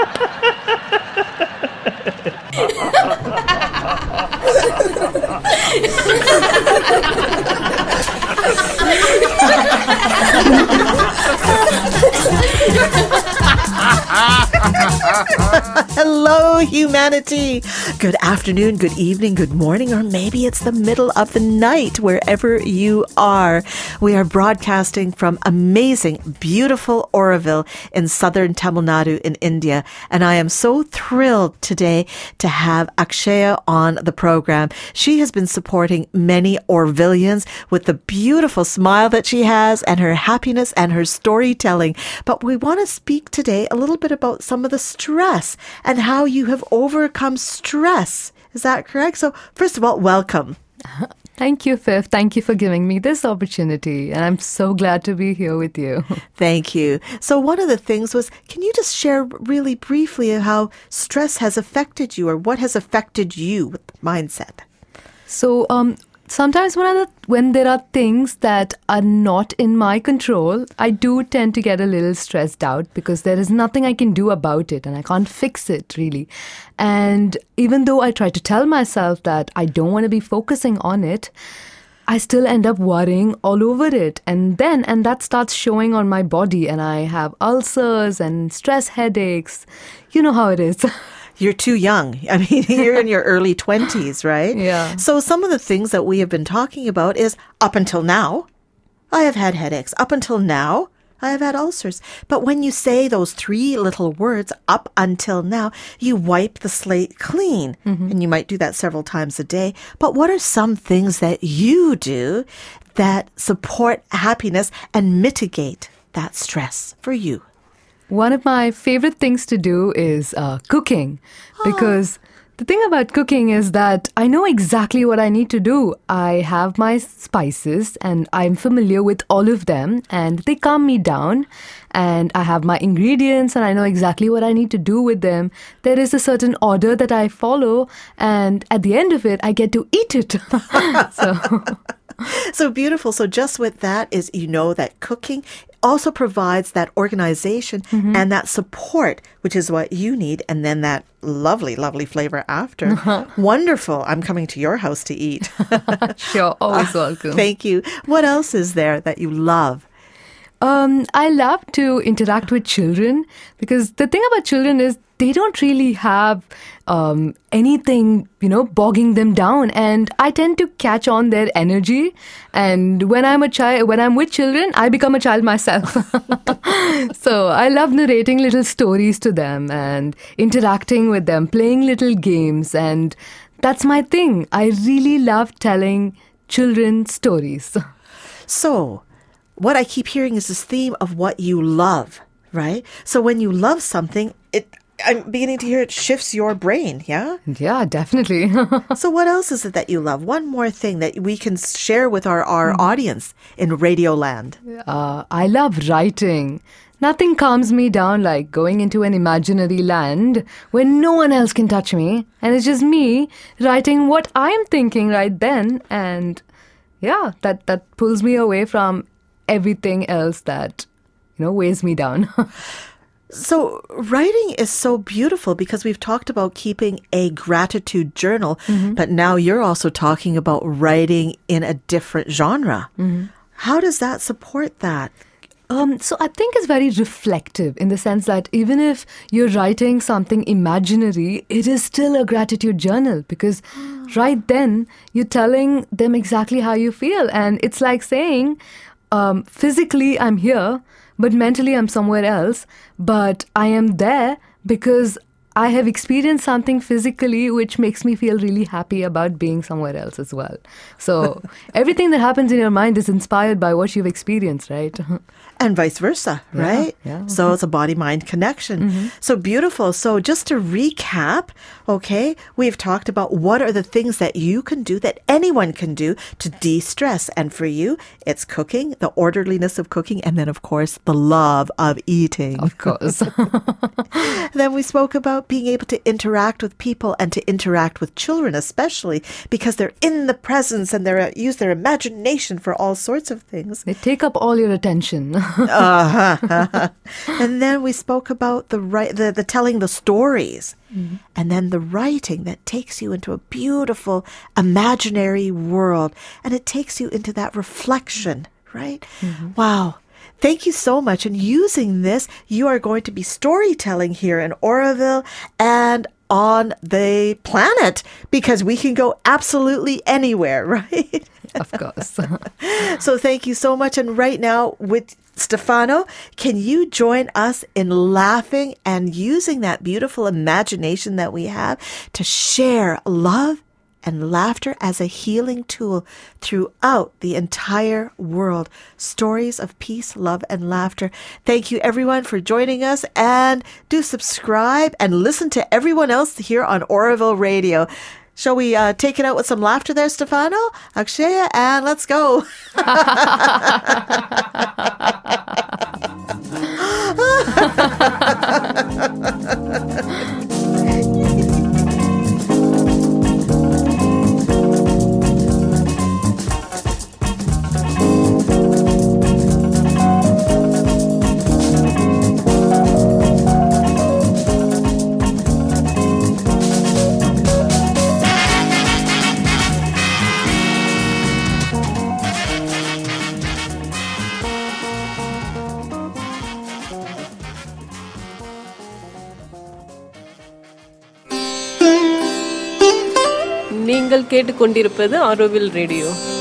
Hello, humanity. Good afternoon, good evening, good morning, or maybe it's the middle of the night, wherever you are. We are broadcasting from amazing, beautiful Auroville in southern Tamil Nadu in India. And I am so thrilled today to have Akshaya on the program. She has been supporting many Aurovillians with the beautiful smile that she has and her happiness and her storytelling. But we want to speak today a little bit about some of the stress and how you have overcome stress. Is that correct? So first of all, welcome. Thank you, Fif. Thank you for giving me this opportunity. And I'm so glad to be here with you. Thank you. So one of the things was, can you just share really briefly how stress has affected you or what has affected you with mindset? So, sometimes when there are things that are not in my control, I do tend to get a little stressed out because there is nothing I can do about it and I can't fix it really. And even though I try to tell myself that I don't want to be focusing on it, I still end up worrying all over it. And that starts showing on my body and I have ulcers and stress headaches. You know how it is. You're too young. I mean, you're in your early 20s, right? Yeah. So some of the things that we have been talking about is up until now, I have had headaches. Up until now, I have had ulcers. But when you say those three little words, up until now, you wipe the slate clean. Mm-hmm. And you might do that several times a day. But what are some things that you do that support happiness and mitigate that stress for you? One of my favorite things to do is cooking, because the thing about cooking is that I know exactly what I need to do. I have my spices and I'm familiar with all of them and they calm me down, and I have my ingredients and I know exactly what I need to do with them. There is a certain order that I follow and at the end of it, I get to eat it. So beautiful. So just with that is, you know, that cooking also provides that organization and that support, which is what you need. And then that lovely, lovely flavor after. Wonderful. I'm coming to your house to eat. Sure. Always welcome. Thank you. What else is there that you love? I love to interact with children because the thing about children is they don't really have anything, bogging them down. And I tend to catch on their energy. And when I'm with children, I become a child myself. So I love narrating little stories to them and interacting with them, playing little games. And that's my thing. I really love telling children stories. So what I keep hearing is this theme of what you love, right? So when you love something, I'm beginning to hear it shifts your brain, yeah? Yeah, definitely. So what else is it that you love? One more thing that we can share with our audience in Radioland. I love writing. Nothing calms me down like going into an imaginary land where no one else can touch me. And it's just me writing what I'm thinking right then. And yeah, that pulls me away from everything else that, weighs me down. So writing is so beautiful because we've talked about keeping a gratitude journal, but now you're also talking about writing in a different genre. How does that support that? So I think it's very reflective in the sense that even if you're writing something imaginary, it is still a gratitude journal because right then you're telling them exactly how you feel. And it's like saying, physically I'm here, but mentally I'm somewhere else. But I am there because I have experienced something physically which makes me feel really happy about being somewhere else as well. So everything that happens in your mind is inspired by what you've experienced, right? And vice versa, right? Yeah. So it's a body-mind connection. So beautiful. So just to recap, okay, we've talked about what are the things that you can do, that anyone can do to de-stress. And for you, it's cooking, the orderliness of cooking, and then, of course, the love of eating. Of course. Then we spoke about about being able to interact with people and to interact with children, especially because they're in the presence and they use their imagination for all sorts of things. They take up all your attention. And then we spoke about the telling the stories. Mm-hmm. And then the writing that takes you into a beautiful imaginary world. And it takes you into that reflection, right? Mm-hmm. Wow. Thank you so much. And using this, you are going to be storytelling here in Oroville and on the planet, because we can go absolutely anywhere, right? Of course. So thank you so much. And right now with Stefano, can you join us in laughing and using that beautiful imagination that we have to share love and laughter as a healing tool throughout the entire world? Stories of peace, love, and laughter. Thank you, everyone, for joining us. And do subscribe and listen to everyone else here on Oroville Radio. Shall we take it out with some laughter there, Stefano? Akshaya, and let's go. நீங்கள் கேட்டுக்கொண்டிருப்பது Auroville radio.